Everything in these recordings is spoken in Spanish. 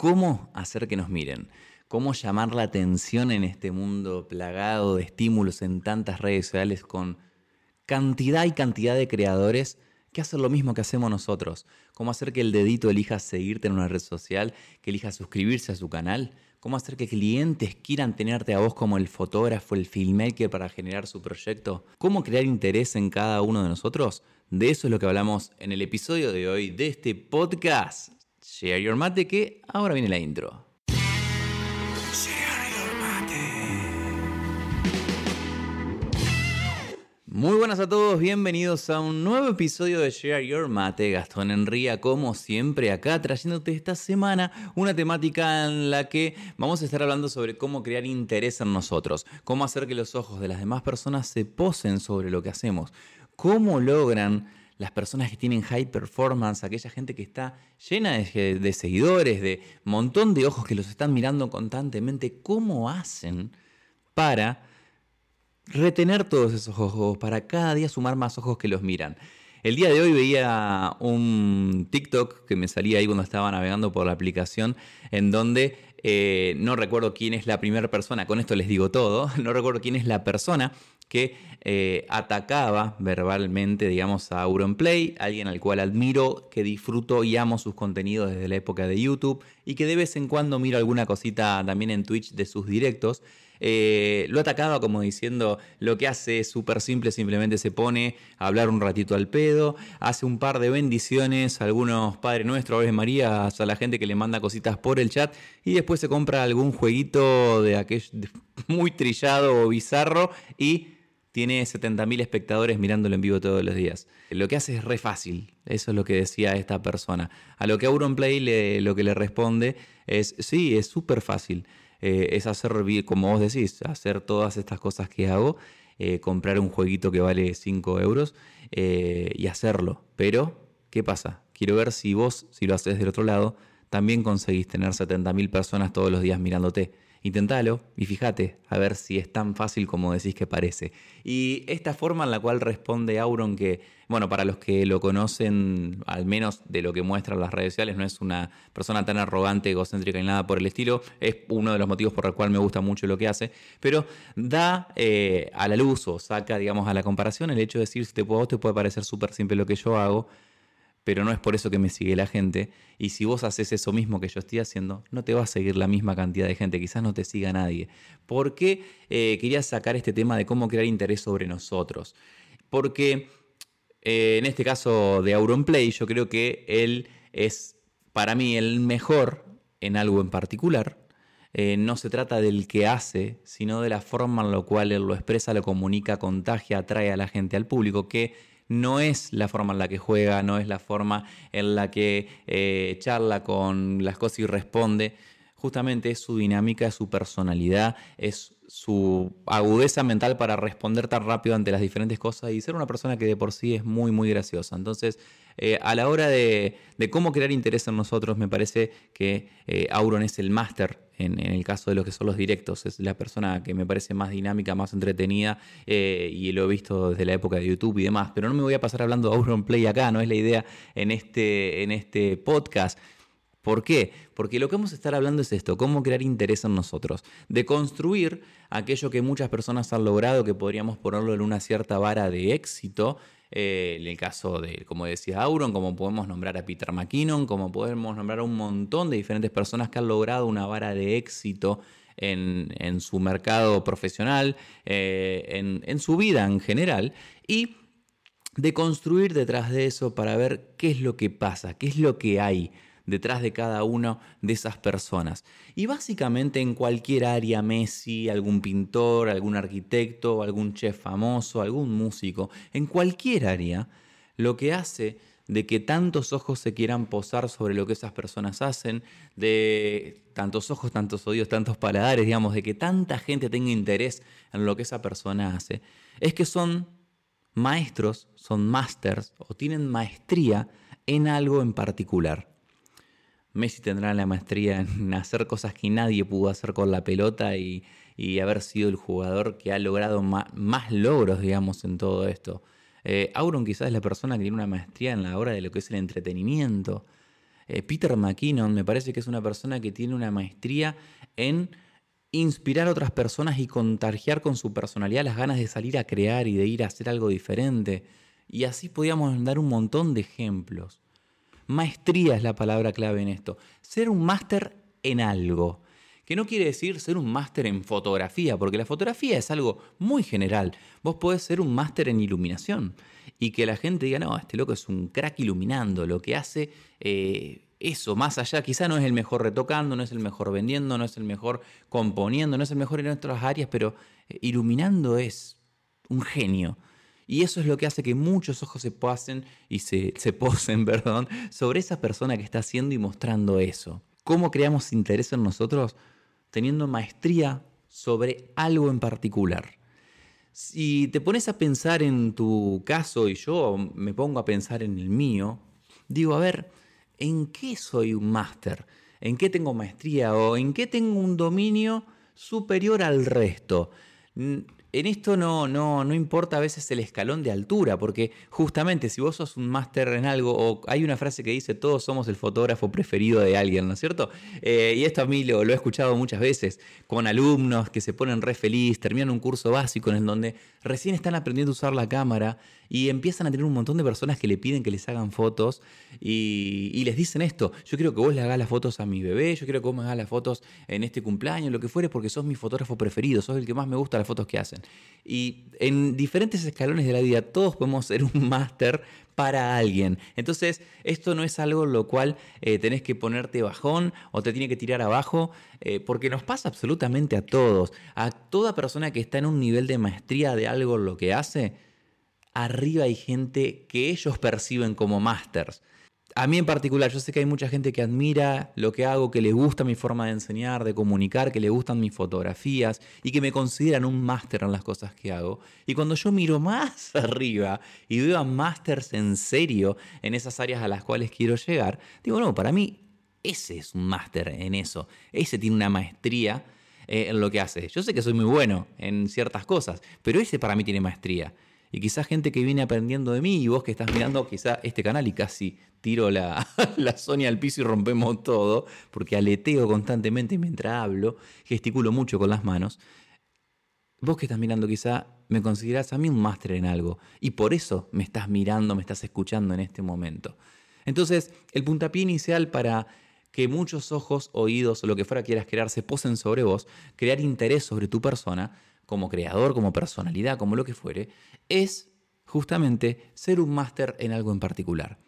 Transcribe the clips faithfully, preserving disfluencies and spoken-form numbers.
cómo hacer que nos miren, cómo llamar la atención en este mundo plagado de estímulos en tantas redes sociales con cantidad y cantidad de creadores que hacen lo mismo que hacemos nosotros. Cómo hacer que el dedito elija seguirte en una red social, que elija suscribirse a su canal. Cómo hacer que clientes quieran tenerte a vos como el fotógrafo, el filmmaker para generar su proyecto. Cómo crear interés en cada uno de nosotros. De eso es lo que hablamos en el episodio de hoy de este podcast Share Your Mate, que ahora viene la intro. Muy buenas a todos, bienvenidos a un nuevo episodio de Share Your Mate. Gastón Enría, como siempre, acá trayéndote esta semana una temática en la que vamos a estar hablando sobre cómo crear interés en nosotros, cómo hacer que los ojos de las demás personas se posen sobre lo que hacemos, cómo logran las personas que tienen high performance, aquella gente que está llena de, de seguidores, de montón de ojos que los están mirando constantemente, cómo hacen para retener todos esos ojos, para cada día sumar más ojos que los miran. El día de hoy veía un TikTok que me salía ahí cuando estaba navegando por la aplicación, en donde eh, no recuerdo quién es la primera persona, con esto les digo todo, no recuerdo quién es la persona que eh, atacaba verbalmente, digamos, a Auronplay, alguien al cual admiro, que disfruto y amo sus contenidos desde la época de YouTube y que de vez en cuando miro alguna cosita también en Twitch de sus directos. Eh, lo atacaba como diciendo lo que hace es súper simple, simplemente se pone a hablar un ratito al pedo, hace un par de bendiciones a algunos Padre Nuestro, Ave María, a la gente que le manda cositas por el chat y después se compra algún jueguito de aquel muy trillado o bizarro y tiene setenta mil espectadores mirándolo en vivo todos los días. Lo que hace es re fácil, eso es lo que decía esta persona. A lo que Auronplay le, lo que le responde es, sí, es súper fácil. Eh, es hacer, como vos decís, hacer todas estas cosas que hago, eh, comprar un jueguito que vale cinco euros eh, y hacerlo. Pero, ¿qué pasa? Quiero ver si vos, si lo haces del otro lado, también conseguís tener setenta mil personas todos los días mirándote. Intentalo y fíjate a ver si es tan fácil como decís que parece. Y esta forma en la cual responde Auron, que, bueno, para los que lo conocen, al menos de lo que muestran las redes sociales, no es una persona tan arrogante, egocéntrica ni nada por el estilo. Es uno de los motivos por el cual me gusta mucho lo que hace. Pero da eh, a la luz o saca, digamos, a la comparación el hecho de decir, si a vos te puede parecer súper simple lo que yo hago, pero no es por eso que me sigue la gente. Y si vos haces eso mismo que yo estoy haciendo, no te va a seguir la misma cantidad de gente, quizás no te siga nadie. ¿Por qué eh, quería sacar este tema de cómo crear interés sobre nosotros? Porque eh, en este caso de Auronplay, yo creo que él es para mí el mejor en algo en particular. Eh, no se trata del que hace, sino de la forma en la cual él lo expresa, lo comunica, contagia, atrae a la gente, al público, que no es la forma en la que juega, no es la forma en la que eh, charla con las cosas y responde. Justamente es su dinámica, es su personalidad, es su agudeza mental para responder tan rápido ante las diferentes cosas y ser una persona que de por sí es muy, muy graciosa. Entonces, eh, a la hora de, de cómo crear interés en nosotros, me parece que eh, Auron es el máster en, en el caso de lo que son los directos. Es la persona que me parece más dinámica, más entretenida eh, y lo he visto desde la época de YouTube y demás. Pero no me voy a pasar hablando de Auronplay acá, no es la idea en este, en este podcast. ¿Por qué? Porque lo que vamos a estar hablando es esto, cómo crear interés en nosotros, de construir aquello que muchas personas han logrado, que podríamos ponerlo en una cierta vara de éxito, eh, en el caso de, como decía Auron, como podemos nombrar a Peter McKinnon, como podemos nombrar a un montón de diferentes personas que han logrado una vara de éxito en, en su mercado profesional, eh, en, en su vida en general, y de construir detrás de eso para ver qué es lo que pasa, qué es lo que hay detrás de cada una de esas personas. Y básicamente en cualquier área, Messi, algún pintor, algún arquitecto, algún chef famoso, algún músico, en cualquier área, lo que hace de que tantos ojos se quieran posar sobre lo que esas personas hacen, de tantos ojos, tantos oídos, tantos paladares, digamos, de que tanta gente tenga interés en lo que esa persona hace, es que son maestros, son masters o tienen maestría en algo en particular. Messi tendrá la maestría en hacer cosas que nadie pudo hacer con la pelota y, y haber sido el jugador que ha logrado más, más logros, digamos, en todo esto. Eh, Auron quizás es la persona que tiene una maestría en la hora de lo que es el entretenimiento. Eh, Peter McKinnon me parece que es una persona que tiene una maestría en inspirar a otras personas y contagiar con su personalidad las ganas de salir a crear y de ir a hacer algo diferente. Y así podíamos dar un montón de ejemplos. Maestría es la palabra clave en esto. Ser un máster en algo. Que no quiere decir ser un máster en fotografía, porque la fotografía es algo muy general. Vos podés ser un máster en iluminación y que la gente diga, no, este loco es un crack iluminando, lo que hace eh, eso, más allá, quizá no es el mejor retocando, no es el mejor vendiendo, no es el mejor componiendo, no es el mejor en otras áreas, pero eh, iluminando es un genio. Y eso es lo que hace que muchos ojos se pasen y se, se posen, perdón, sobre esa persona que está haciendo y mostrando eso. ¿Cómo creamos interés en nosotros? Teniendo maestría sobre algo en particular. Si te pones a pensar en tu caso y yo me pongo a pensar en el mío, digo, a ver, ¿en qué soy un máster? ¿En qué tengo maestría? ¿O en qué tengo un dominio superior al resto? En esto no, no, no importa a veces el escalón de altura, porque justamente si vos sos un máster en algo, o hay una frase que dice, todos somos el fotógrafo preferido de alguien, ¿no es cierto? Eh, y esto a mí lo, lo he escuchado muchas veces con alumnos que se ponen re feliz, terminan un curso básico en donde recién están aprendiendo a usar la cámara y empiezan a tener un montón de personas que le piden que les hagan fotos y, y les dicen esto, yo quiero que vos le hagas las fotos a mi bebé, yo quiero que vos me hagas las fotos en este cumpleaños, lo que fuere, porque sos mi fotógrafo preferido, sos el que más me gusta las fotos que hacen. Y en diferentes escalones de la vida todos podemos ser un máster para alguien. Entonces, esto no es algo lo cual eh, tenés que ponerte bajón o te tiene que tirar abajo, eh, porque nos pasa absolutamente a todos. A toda persona que está en un nivel de maestría de algo en lo que hace, arriba hay gente que ellos perciben como másters. A mí en particular, yo sé que hay mucha gente que admira lo que hago, que le gusta mi forma de enseñar, de comunicar, que le gustan mis fotografías y que me consideran un máster en las cosas que hago. Y cuando yo miro más arriba y veo a másters en serio en esas áreas a las cuales quiero llegar, digo, no, para mí ese es un máster en eso. Ese tiene una maestría eh, en lo que hace. Yo sé que soy muy bueno en ciertas cosas, pero ese para mí tiene maestría. Y quizás gente que viene aprendiendo de mí y vos que estás mirando quizá este canal y casi tiro la, la Sony al piso y rompemos todo, porque aleteo constantemente mientras hablo, gesticulo mucho con las manos. Vos que estás mirando quizá me considerás a mí un máster en algo y por eso me estás mirando, me estás escuchando en este momento. Entonces, el puntapié inicial para que muchos ojos, oídos o lo que fuera quieras crear se posen sobre vos, crear interés sobre tu persona, como creador, como personalidad, como lo que fuere, es justamente ser un máster en algo en particular.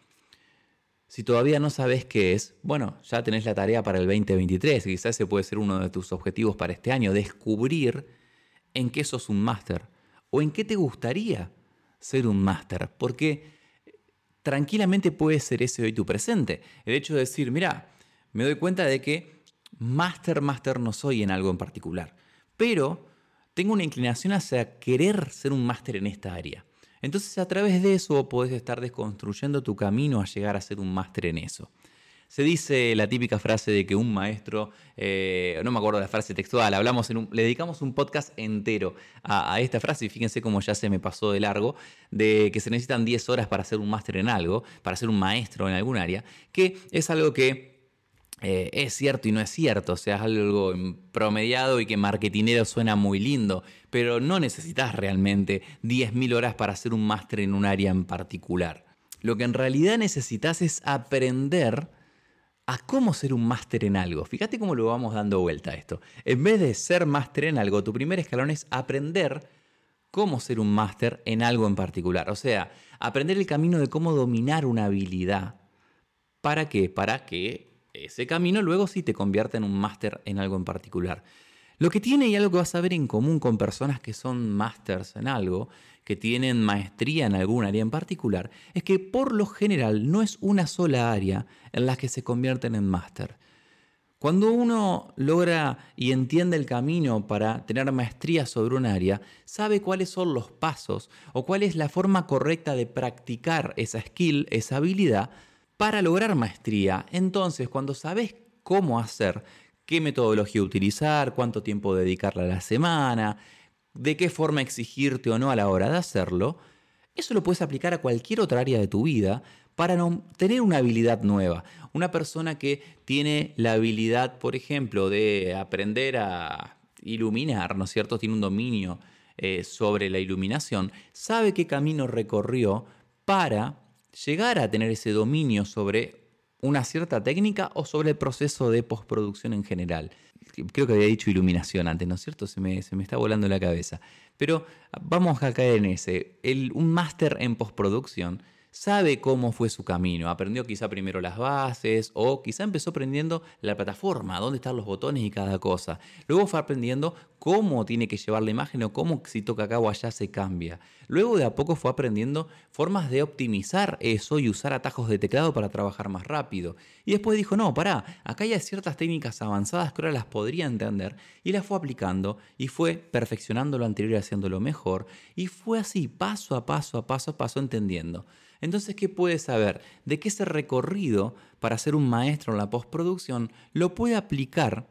Si todavía no sabes qué es, bueno, ya tenés la tarea para el veinte veintitrés, quizás ese puede ser uno de tus objetivos para este año, descubrir en qué sos un máster o en qué te gustaría ser un máster, porque tranquilamente puede ser ese hoy tu presente. El hecho de decir, mira, me doy cuenta de que máster, máster no soy en algo en particular, pero tengo una inclinación hacia querer ser un máster en esta área. Entonces, a través de eso podés estar desconstruyendo tu camino a llegar a ser un máster en eso. Se dice la típica frase de que un maestro, eh, no me acuerdo de la frase textual, hablamos en un, le dedicamos un podcast entero a, a esta frase y fíjense cómo ya se me pasó de largo, de que se necesitan diez horas para ser un máster en algo, para ser un maestro en algún área, que es algo que Eh, es cierto y no es cierto, o sea, es algo promediado y que marketinero suena muy lindo, pero no necesitas realmente diez mil horas para hacer un máster en un área en particular. Lo que en realidad necesitas es aprender a cómo ser un máster en algo. Fíjate cómo lo vamos dando vuelta a esto. En vez de ser máster en algo, tu primer escalón es aprender cómo ser un máster en algo en particular. O sea, aprender el camino de cómo dominar una habilidad. ¿Para qué? Para que ese camino luego sí te convierte en un máster en algo en particular. Lo que tiene y algo que vas a ver en común con personas que son másters en algo, que tienen maestría en algún área en particular, es que por lo general no es una sola área en la que se convierten en máster. Cuando uno logra y entiende el camino para tener maestría sobre un área, sabe cuáles son los pasos o cuál es la forma correcta de practicar esa skill, esa habilidad, para lograr maestría. Entonces, cuando sabes cómo hacer, qué metodología utilizar, cuánto tiempo dedicarle a la semana, de qué forma exigirte o no a la hora de hacerlo, eso lo puedes aplicar a cualquier otra área de tu vida para no tener una habilidad nueva. Una persona que tiene la habilidad, por ejemplo, de aprender a iluminar, ¿no es cierto? Tiene un dominio eh, sobre la iluminación, sabe qué camino recorrió para llegar a tener ese dominio sobre una cierta técnica o sobre el proceso de postproducción en general. Creo que había dicho iluminación antes, ¿no es cierto? Se me, se me está volando la cabeza. Pero vamos a caer en ese. El, un máster en postproducción sabe cómo fue su camino. Aprendió quizá primero las bases o quizá empezó aprendiendo la plataforma, dónde están los botones y cada cosa. Luego fue aprendiendo cómo tiene que llevar la imagen o cómo si toca acá o allá se cambia. Luego de a poco fue aprendiendo formas de optimizar eso y usar atajos de teclado para trabajar más rápido. Y después dijo, no, pará, acá hay ciertas técnicas avanzadas que ahora las podría entender. Y las fue aplicando y fue perfeccionando lo anterior y haciéndolo mejor. Y fue así, paso a paso, a paso a paso, entendiendo. Entonces, ¿qué puede saber? De que ese recorrido para ser un maestro en la postproducción lo puede aplicar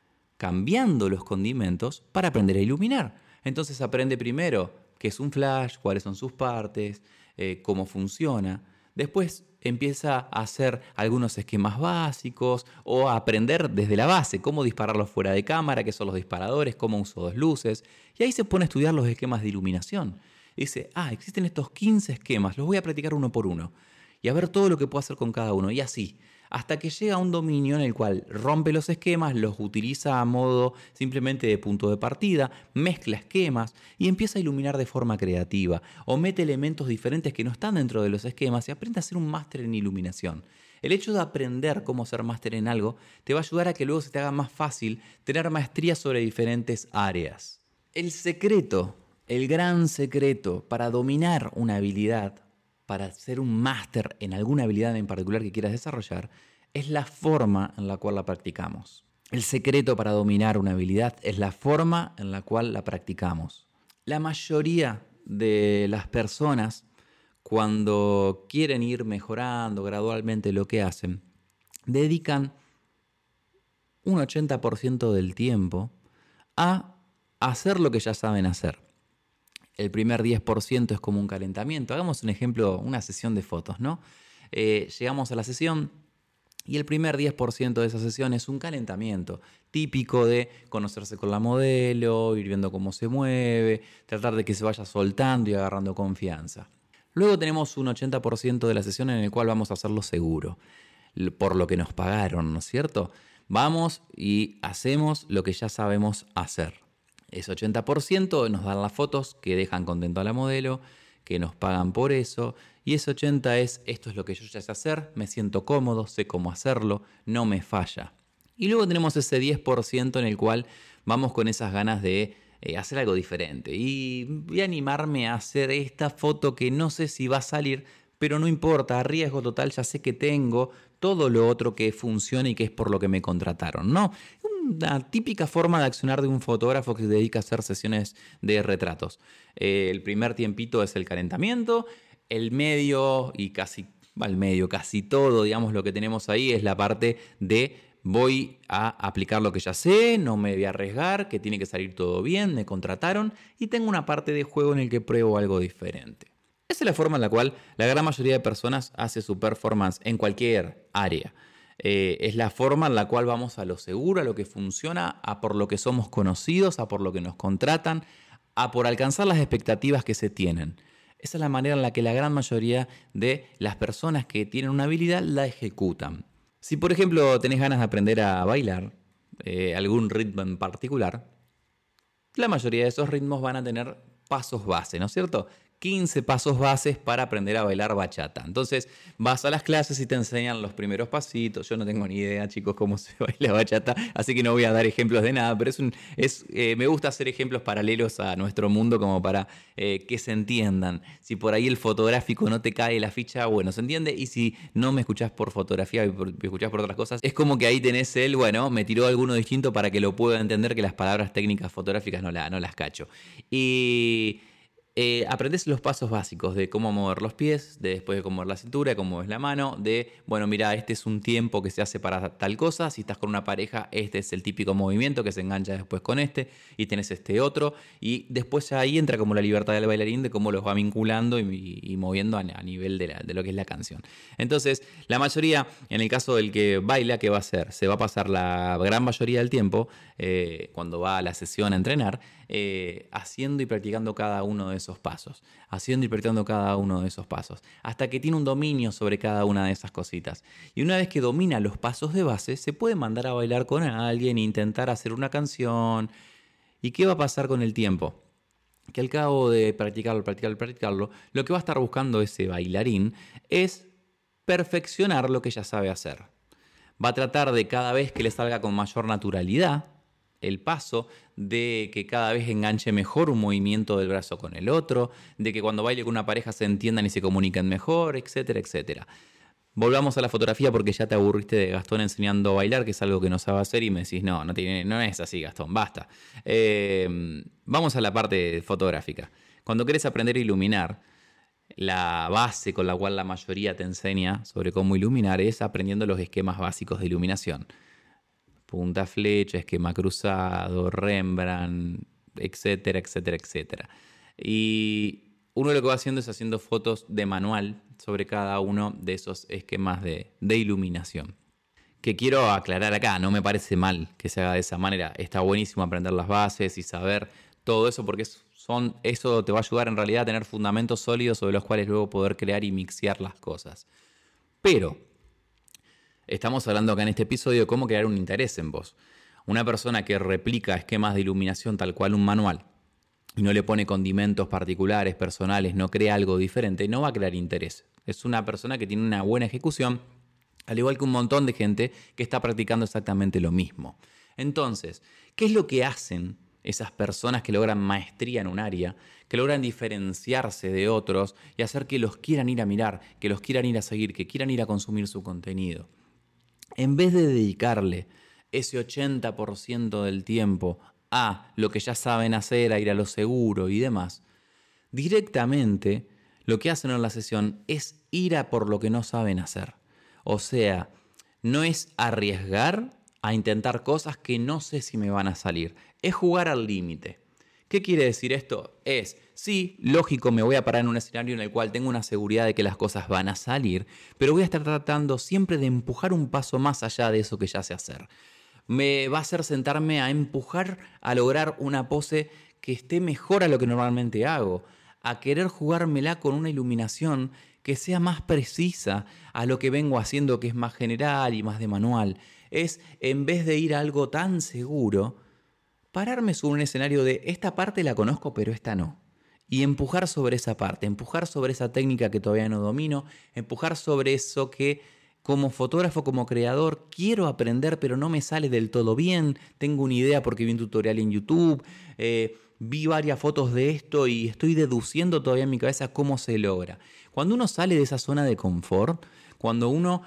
cambiando los condimentos para aprender a iluminar. Entonces aprende primero qué es un flash, cuáles son sus partes, eh, cómo funciona. Después empieza a hacer algunos esquemas básicos o a aprender desde la base cómo dispararlos fuera de cámara, qué son los disparadores, cómo uso dos luces. Y ahí se pone a estudiar los esquemas de iluminación. Dice, ah, existen estos quince esquemas, los voy a practicar uno por uno y a ver todo lo que puedo hacer con cada uno. Y así, hasta que llega a un dominio en el cual rompe los esquemas, los utiliza a modo simplemente de punto de partida, mezcla esquemas y empieza a iluminar de forma creativa o mete elementos diferentes que no están dentro de los esquemas y aprende a ser un máster en iluminación. El hecho de aprender cómo ser máster en algo te va a ayudar a que luego se te haga más fácil tener maestría sobre diferentes áreas. El secreto, el gran secreto para dominar una habilidad, para ser un máster en alguna habilidad en particular que quieras desarrollar, es la forma en la cual la practicamos. El secreto para dominar una habilidad es la forma en la cual la practicamos. La mayoría de las personas, cuando quieren ir mejorando gradualmente lo que hacen, dedican un ochenta por ciento del tiempo a hacer lo que ya saben hacer. El primer diez por ciento es como un calentamiento. Hagamos un ejemplo, una sesión de fotos, ¿no? Eh, llegamos a la sesión y el primer diez por ciento de esa sesión es un calentamiento típico de conocerse con la modelo, ir viendo cómo se mueve, tratar de que se vaya soltando y agarrando confianza. Luego tenemos un ochenta por ciento de la sesión en el cual vamos a hacerlo seguro, por lo que nos pagaron, ¿no es cierto? Vamos y hacemos lo que ya sabemos hacer. Ese ochenta por ciento nos dan las fotos que dejan contento a la modelo, que nos pagan por eso. Y ese ochenta por ciento es, esto es lo que yo ya sé hacer, me siento cómodo, sé cómo hacerlo, no me falla. Y luego tenemos ese diez por ciento en el cual vamos con esas ganas de eh, hacer algo diferente. Y voy a animarme a hacer esta foto que no sé si va a salir, pero no importa, a riesgo total ya sé que tengo todo lo otro que funciona y que es por lo que me contrataron, ¿no? Una típica forma de accionar de un fotógrafo que se dedica a hacer sesiones de retratos. Eh, el primer tiempito es el calentamiento, el medio y casi, al medio, casi todo, digamos, lo que tenemos ahí es la parte de voy a aplicar lo que ya sé, no me voy a arriesgar, que tiene que salir todo bien, me contrataron y tengo una parte de juego en el que pruebo algo diferente. Esa es la forma en la cual la gran mayoría de personas hace su performance en cualquier área. Eh, es la forma en la cual vamos a lo seguro, a lo que funciona, a por lo que somos conocidos, a por lo que nos contratan, a por alcanzar las expectativas que se tienen. Esa es la manera en la que la gran mayoría de las personas que tienen una habilidad la ejecutan. Si por ejemplo tenés ganas de aprender a bailar eh, algún ritmo en particular, la mayoría de esos ritmos van a tener pasos base, ¿no es cierto? quince pasos bases para aprender a bailar bachata. Entonces vas a las clases y te enseñan los primeros pasitos. Yo no tengo ni idea, chicos, cómo se baila bachata, así que no voy a dar ejemplos de nada, pero es un, es, eh, me gusta hacer ejemplos paralelos a nuestro mundo como para eh, que se entiendan. Si por ahí el fotográfico no te cae la ficha, bueno, se entiende. Y si no me escuchás por fotografía y me escuchás por otras cosas, es como que ahí tenés el, bueno, me tiró alguno distinto para que lo pueda entender, que las palabras técnicas fotográficas no, la, no las cacho. Y eh, aprendes los pasos básicos de cómo mover los pies, de después de cómo mover la cintura, de cómo mover la mano, de, bueno, mira, este es un tiempo que se hace para tal cosa, si estás con una pareja, este es el típico movimiento que se engancha después con este, y tenés este otro, y después ahí entra como la libertad del bailarín de cómo los va vinculando y, y moviendo a, a nivel de, la, de lo que es la canción. Entonces, la mayoría, en el caso del que baila, ¿qué va a hacer? Se va a pasar la gran mayoría del tiempo, eh, cuando va a la sesión a entrenar, eh, haciendo y practicando cada uno de esos pasos, haciendo y practicando cada uno de esos pasos, hasta que tiene un dominio sobre cada una de esas cositas. Y una vez que domina los pasos de base, se puede mandar a bailar con alguien e intentar hacer una canción. ¿Y qué va a pasar con el tiempo? Que al cabo de practicarlo, practicarlo, practicarlo, lo que va a estar buscando ese bailarín es perfeccionar lo que ya sabe hacer. Va a tratar de cada vez que le salga con mayor naturalidad el paso, de que cada vez enganche mejor un movimiento del brazo con el otro, de que cuando baile con una pareja se entiendan y se comuniquen mejor, etcétera, etcétera. Volvamos a la fotografía porque ya te aburriste de Gastón enseñando a bailar, que es algo que no sabe hacer, y me decís, no, no, tiene, no es así, Gastón, basta. Eh, vamos a la parte fotográfica. Cuando querés aprender a iluminar, la base con la cual la mayoría te enseña sobre cómo iluminar es aprendiendo los esquemas básicos de iluminación. Punta flecha, esquema cruzado, Rembrandt, etcétera, etcétera, etcétera. Y uno lo que va haciendo es haciendo fotos de manual sobre cada uno de esos esquemas de, de iluminación. Que quiero aclarar acá, no me parece mal que se haga de esa manera. Está buenísimo aprender las bases y saber todo eso porque son, eso te va a ayudar en realidad a tener fundamentos sólidos sobre los cuales luego poder crear y mixear las cosas. Pero estamos hablando acá en este episodio de cómo crear un interés en vos. Una persona que replica esquemas de iluminación tal cual un manual y no le pone condimentos particulares, personales, no crea algo diferente, no va a crear interés. Es una persona que tiene una buena ejecución, al igual que un montón de gente que está practicando exactamente lo mismo. Entonces, ¿qué es lo que hacen esas personas que logran maestría en un área, que logran diferenciarse de otros y hacer que los quieran ir a mirar, que los quieran ir a seguir, que quieran ir a consumir su contenido? En vez de dedicarle ese ochenta por ciento del tiempo a lo que ya saben hacer, a ir a lo seguro y demás, directamente lo que hacen en la sesión es ir a por lo que no saben hacer. O sea, no es arriesgar a intentar cosas que no sé si me van a salir. Es jugar al límite. ¿Qué quiere decir esto? Es, sí, lógico, me voy a parar en un escenario en el cual tengo una seguridad de que las cosas van a salir, pero voy a estar tratando siempre de empujar un paso más allá de eso que ya sé hacer. Me va a hacer sentarme a empujar a lograr una pose que esté mejor a lo que normalmente hago, a querer jugármela con una iluminación que sea más precisa a lo que vengo haciendo, que es más general y más de manual. Es, en vez de ir a algo tan seguro, pararme sobre un escenario de esta parte la conozco pero esta no. Y empujar sobre esa parte, empujar sobre esa técnica que todavía no domino, empujar sobre eso que como fotógrafo, como creador, quiero aprender pero no me sale del todo bien. Tengo una idea porque vi un tutorial en YouTube, eh, vi varias fotos de esto y estoy deduciendo todavía en mi cabeza cómo se logra. Cuando uno sale de esa zona de confort, cuando uno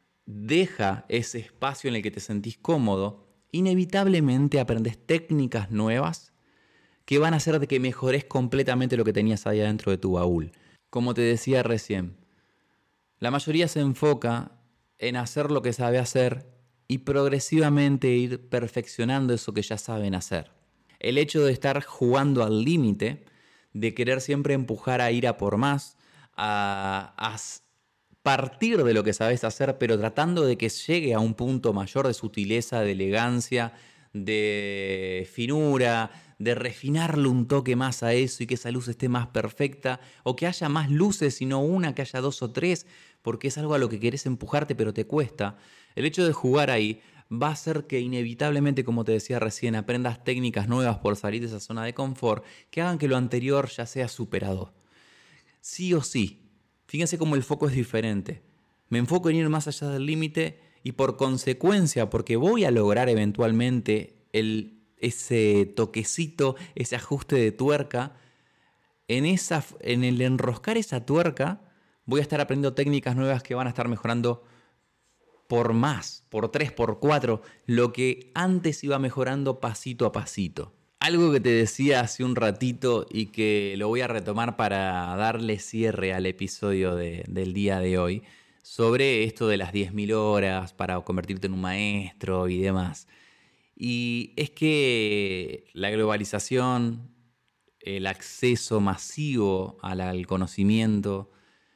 deja ese espacio en el que te sentís cómodo, inevitablemente aprendes técnicas nuevas que van a hacer de que mejores completamente lo que tenías ahí adentro de tu baúl. Como te decía recién, la mayoría se enfoca en hacer lo que sabe hacer y progresivamente ir perfeccionando eso que ya saben hacer. El hecho de estar jugando al límite, de querer siempre empujar a ir a por más, a, a partir de lo que sabes hacer, pero tratando de que llegue a un punto mayor de sutileza, de elegancia, de finura, de refinarle un toque más a eso y que esa luz esté más perfecta, o que haya más luces y no una, que haya dos o tres, porque es algo a lo que querés empujarte pero te cuesta. El hecho de jugar ahí va a hacer que inevitablemente, como te decía recién, aprendas técnicas nuevas por salir de esa zona de confort que hagan que lo anterior ya sea superado. Sí o sí, fíjense cómo el foco es diferente. Me enfoco en ir más allá del límite y por consecuencia, porque voy a lograr eventualmente el, ese toquecito, ese ajuste de tuerca, en, esa, en el enroscar esa tuerca voy a estar aprendiendo técnicas nuevas que van a estar mejorando por más, por tres, por cuatro, lo que antes iba mejorando pasito a pasito. algo que te decía hace un ratito y que lo voy a retomar para darle cierre al episodio de- del día de hoy, sobre esto de las diez mil horas para convertirte en un maestro y demás. Y es que la globalización, el acceso masivo al, al conocimiento,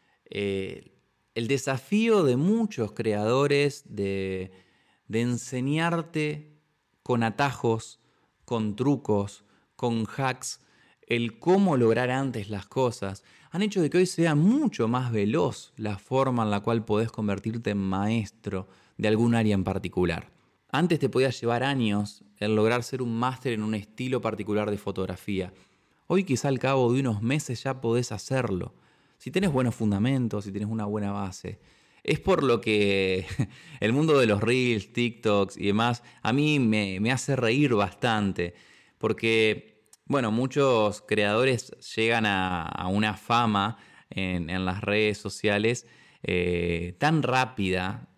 eh, el desafío de muchos creadores de, de enseñarte con atajos, con trucos, con hacks, el cómo lograr antes las cosas, han hecho de que hoy sea mucho más veloz la forma en la cual podés convertirte en maestro de algún área en particular. Antes te podía llevar años el lograr ser un máster en un estilo particular de fotografía. Hoy quizá al cabo de unos meses ya podés hacerlo. Si tenés buenos fundamentos, si tenés una buena base. Es por lo que el mundo de los Reels, TikToks y demás a mí me, me hace reír bastante. Porque, bueno, muchos creadores llegan a, a una fama en, en las redes sociales eh, tan rápida,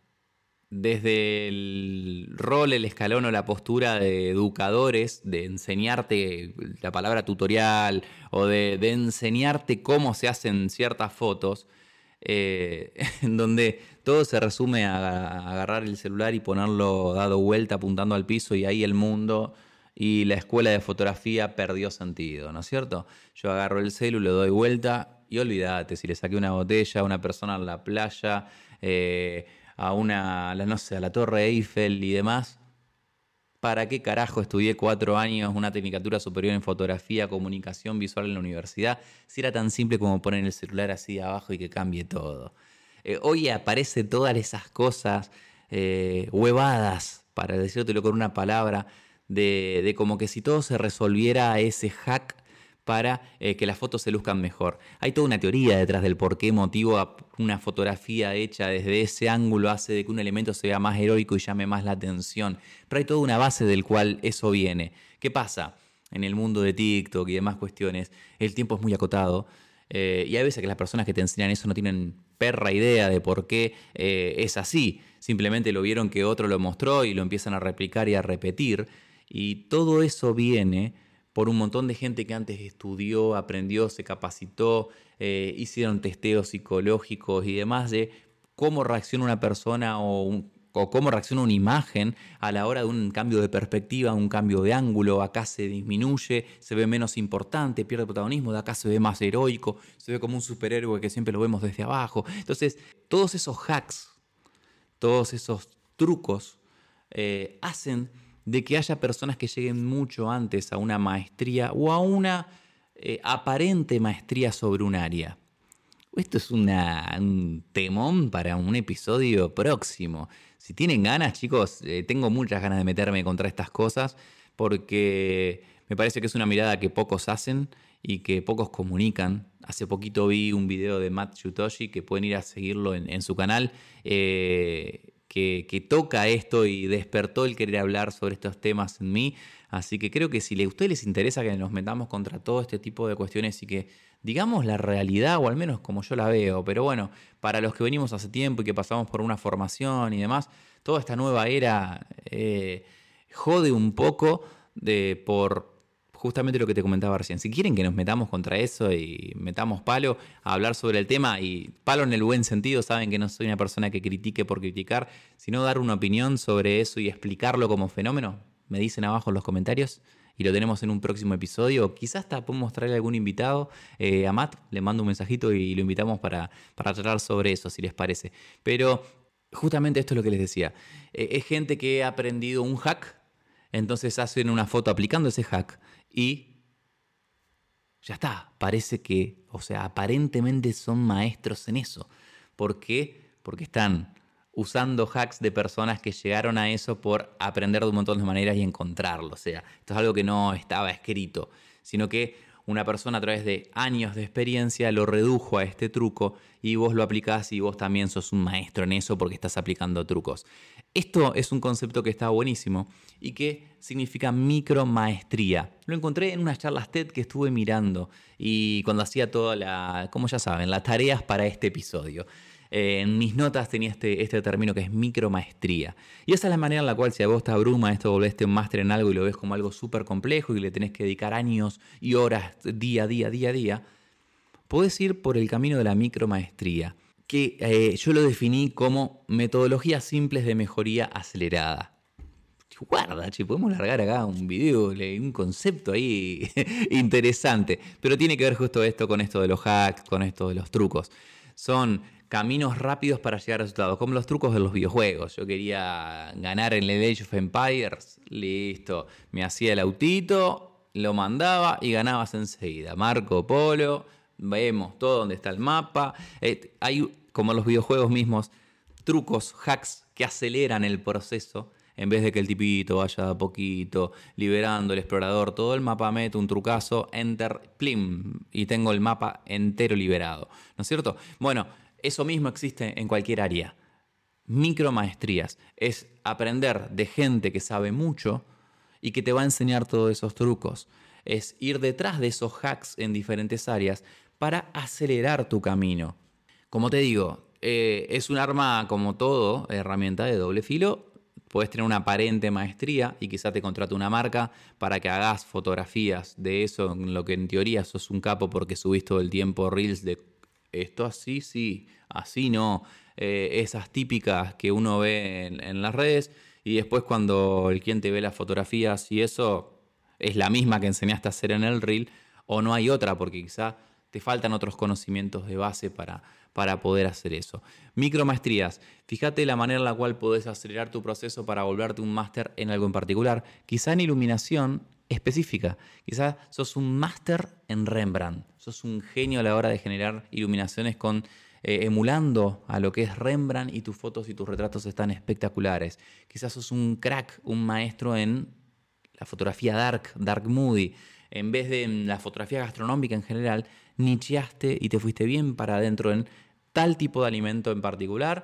desde el rol, el escalón o la postura de educadores, de enseñarte la palabra tutorial o de, de enseñarte cómo se hacen ciertas fotos, eh, en donde todo se resume a, a agarrar el celular y ponerlo dado vuelta apuntando al piso y ahí el mundo y la escuela de fotografía perdió sentido, ¿no es cierto? Yo agarro el celu, le doy vuelta y olvídate, si le saqué una botella a una persona en la playa, eh, a una, a la, no sé, a la Torre Eiffel y demás. ¿Para qué carajo estudié cuatro años una tecnicatura superior en fotografía, comunicación visual en la universidad, si era tan simple como poner el celular así de abajo y que cambie todo? Eh, hoy aparecen todas esas cosas eh, huevadas, para decírtelo con una palabra, de, de como que si todo se resolviera a ese hack para eh, que las fotos se luzcan mejor. Hay toda una teoría detrás del por qué motivo una fotografía hecha desde ese ángulo hace de que un elemento se vea más heroico y llame más la atención. Pero hay toda una base del cual eso viene. ¿Qué pasa? En el mundo de TikTok y demás cuestiones, el tiempo es muy acotado. Eh, y hay veces que las personas que te enseñan eso no tienen perra idea de por qué eh, es así. Simplemente lo vieron que otro lo mostró y lo empiezan a replicar y a repetir. Y todo eso viene por un montón de gente que antes estudió, aprendió, se capacitó, eh, hicieron testeos psicológicos y demás de cómo reacciona una persona o, un, o cómo reacciona una imagen a la hora de un cambio de perspectiva, un cambio de ángulo. Acá se disminuye, se ve menos importante, pierde protagonismo, de acá se ve más heroico, se ve como un superhéroe que siempre lo vemos desde abajo. Entonces, todos esos hacks, todos esos trucos eh, hacen de que haya personas que lleguen mucho antes a una maestría o a una eh, aparente maestría sobre un área. Esto es una, un temón para un episodio próximo. Si tienen ganas, chicos, eh, tengo muchas ganas de meterme contra estas cosas porque me parece que es una mirada que pocos hacen y que pocos comunican. Hace poquito vi un video de Matt Shutoshi, que pueden ir a seguirlo en, en su canal, eh, que, que toca esto y despertó el querer hablar sobre estos temas en mí. Así que creo que si a ustedes les interesa que nos metamos contra todo este tipo de cuestiones y que digamos la realidad, o al menos como yo la veo, pero bueno, para los que venimos hace tiempo y que pasamos por una formación y demás, toda esta nueva era eh, jode un poco de por justamente lo que te comentaba recién. Si quieren que nos metamos contra eso y metamos palo a hablar sobre el tema, y palo en el buen sentido, saben que no soy una persona que critique por criticar, sino dar una opinión sobre eso y explicarlo como fenómeno, me dicen abajo en los comentarios y lo tenemos en un próximo episodio. Quizás hasta podemos traer algún invitado. Eh, a Matt le mando un mensajito y lo invitamos para, para tratar sobre eso, si les parece. Pero justamente esto es lo que les decía. Eh, es gente que ha aprendido un hack, entonces hacen una foto aplicando ese hack y ya está. Parece que, o sea, aparentemente son maestros en eso. ¿Por qué? Porque están usando hacks de personas que llegaron a eso por aprender de un montón de maneras y encontrarlo. O sea, esto es algo que no estaba escrito, sino que una persona a través de años de experiencia lo redujo a este truco y vos lo aplicás y vos también sos un maestro en eso porque estás aplicando trucos. Esto es un concepto que está buenísimo y que significa micromaestría. Lo encontré en unas charlas TED que estuve mirando y cuando hacía toda la, como ya saben, las tareas para este episodio. Eh, en mis notas tenía este, este término que es micromaestría. Y esa es la manera en la cual si a vos te abruma esto, volviste un máster en algo y lo ves como algo súper complejo y le tenés que dedicar años y horas, día a día, día a día, podés ir por el camino de la micromaestría, que eh, yo lo definí como metodologías simples de mejoría acelerada. Guarda, che, podemos largar acá un video, un concepto ahí interesante. Pero tiene que ver justo esto con esto de los hacks, con esto de los trucos. Son caminos rápidos para llegar a resultados, como los trucos de los videojuegos. Yo quería ganar en el Age of Empires, listo. Me hacía el autito, lo mandaba y ganabas enseguida. Marco Polo, vemos todo donde está el mapa. Eh, hay, como los videojuegos mismos, trucos, hacks que aceleran el proceso. En vez de que el tipito vaya a poquito, liberando el explorador, todo el mapa, meto un trucazo, enter, plim, y tengo el mapa entero liberado. ¿No es cierto? Bueno, eso mismo existe en cualquier área. Micromaestrías es aprender de gente que sabe mucho y que te va a enseñar todos esos trucos. Es ir detrás de esos hacks en diferentes áreas para acelerar tu camino. Como te digo, eh, es un arma como todo, herramienta de doble filo. Puedes tener una aparente maestría y quizá te contrate una marca para que hagas fotografías de eso, en lo que en teoría sos un capo porque subís todo el tiempo reels de esto así, sí, así no. Eh, esas típicas que uno ve en, en las redes y después cuando el cliente ve las fotografías y eso es la misma que enseñaste a hacer en el reel o no hay otra porque quizá te faltan otros conocimientos de base para... para poder hacer eso. Micromaestrías. Fíjate la manera en la cual podés acelerar tu proceso para volverte un máster en algo en particular. Quizá en iluminación específica. Quizá sos un máster en Rembrandt. Sos un genio a la hora de generar iluminaciones con, eh, emulando a lo que es Rembrandt y tus fotos y tus retratos están espectaculares. Quizás sos un crack, un maestro en la fotografía dark, dark moody. En vez de en la fotografía gastronómica en general, nicheaste y te fuiste bien para adentro en tal tipo de alimento en particular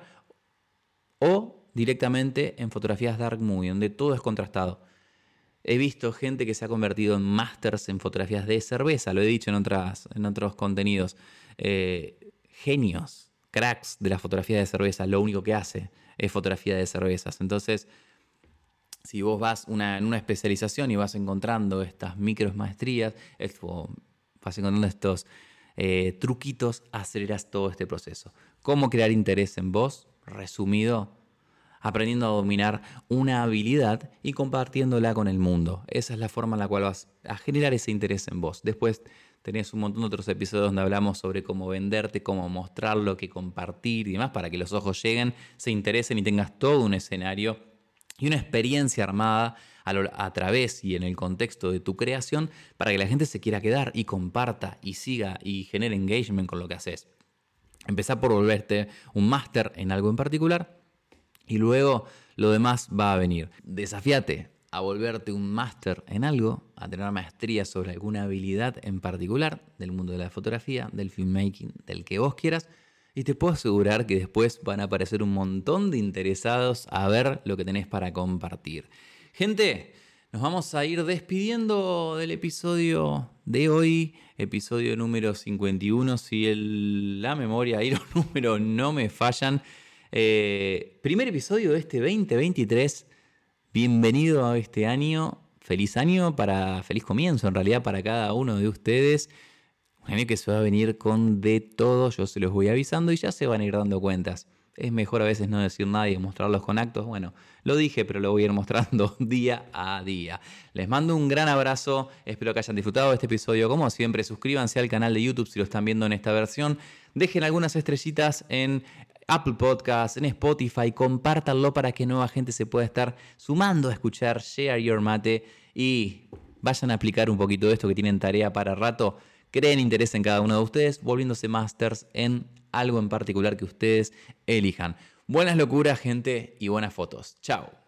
o directamente en fotografías dark moody, donde todo es contrastado. He visto gente que se ha convertido en másters en fotografías de cerveza, lo he dicho en, otras, en otros contenidos. Eh, genios, cracks de la fotografía de cerveza, lo único que hace es fotografía de cervezas. Entonces, si vos vas una, en una especialización y vas encontrando estas micromaestrías, vas encontrando estos eh, truquitos, aceleras todo este proceso. ¿Cómo crear interés en vos? Resumido, aprendiendo a dominar una habilidad y compartiéndola con el mundo. Esa es la forma en la cual vas a generar ese interés en vos. Después tenés un montón de otros episodios donde hablamos sobre cómo venderte, cómo mostrarlo, qué compartir y demás para que los ojos lleguen, se interesen y tengas todo un escenario y una experiencia armada a, lo, a través y en el contexto de tu creación para que la gente se quiera quedar y comparta y siga y genere engagement con lo que haces. Empezá por volverte un máster en algo en particular y luego lo demás va a venir. Desafíate a volverte un máster en algo, a tener maestría sobre alguna habilidad en particular del mundo de la fotografía, del filmmaking, del que vos quieras. Y te puedo asegurar que después van a aparecer un montón de interesados a ver lo que tenés para compartir. Gente, nos vamos a ir despidiendo del episodio de hoy, episodio número cincuenta y uno, si el, la memoria y los números no me fallan. Eh, primer episodio de este veinte veintitrés. Bienvenido a este año. Feliz año, para feliz comienzo en realidad para cada uno de ustedes. Un año que se va a venir con de todo, yo se los voy avisando y ya se van a ir dando cuentas. Es mejor a veces no decir nada y mostrarlos con actos. Bueno, lo dije, pero lo voy a ir mostrando día a día. Les mando un gran abrazo, espero que hayan disfrutado de este episodio. Como siempre, suscríbanse al canal de YouTube si lo están viendo en esta versión. Dejen algunas estrellitas en Apple Podcasts, en Spotify, compártanlo para que nueva gente se pueda estar sumando a escuchar Share Your Mate y vayan a aplicar un poquito de esto que tienen tarea para rato. Creen interés en cada uno de ustedes, volviéndose masters en algo en particular que ustedes elijan. Buenas locuras, gente, y buenas fotos. Chao.